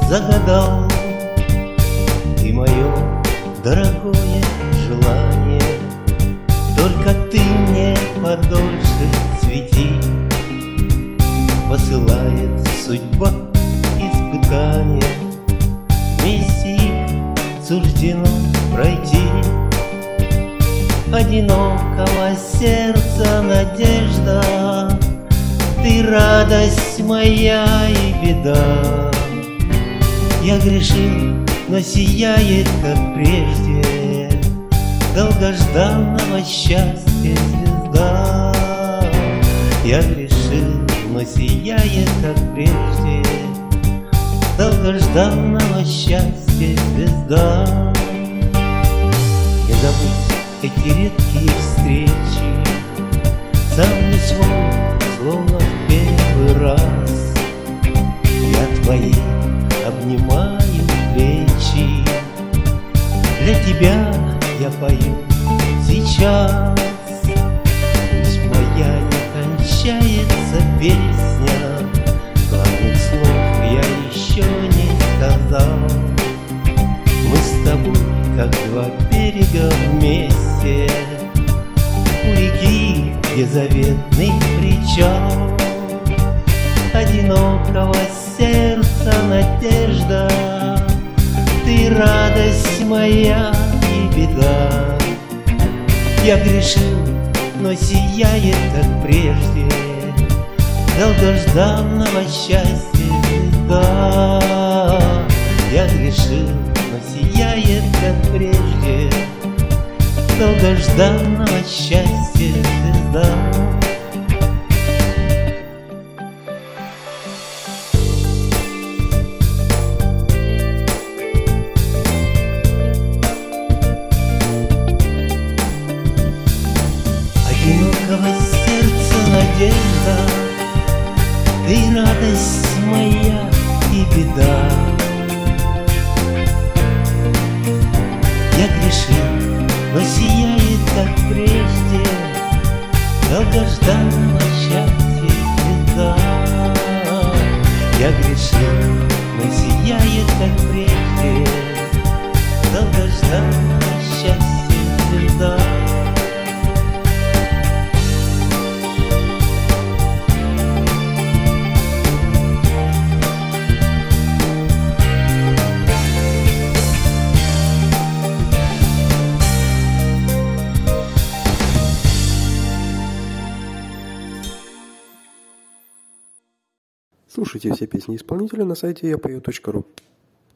загадал. И мое дорогое желание, только ты мне подольше свети. Посылает судьба испытания, вместе их суждено пройти. Одинокого сердца надежда, ты радость моя и беда. Я грешил, но сияет, как прежде, долгожданного счастья звезда. Я грешил, но сияет, как прежде, долгожданного счастья звезда. Не забыть эти редкие встречи, сам не свой, словно в первый раз. Я твои обнимаю плечи, для тебя я пою сейчас. Пусть моя не кончается песня, главных слов я еще не сказал. Мы с тобой, как два берега вместе, у реки, где заветный причал. Одинокого сердца надежда, ты радость моя и беда. Я грешил, но сияет, как прежде, долгожданного счастья звезда. Я грешил, но сияет, как прежде, долгожданного счастья звезда. Одинокого сердца надежда, ты радость моя и беда. Я грешил, но сияет, как прежде, долгожданного счастья звезда. Я грешил, но сияет, как прежде, долгожданного счастья звезда. Слушайте все песни исполнителя на сайте yapою.ru.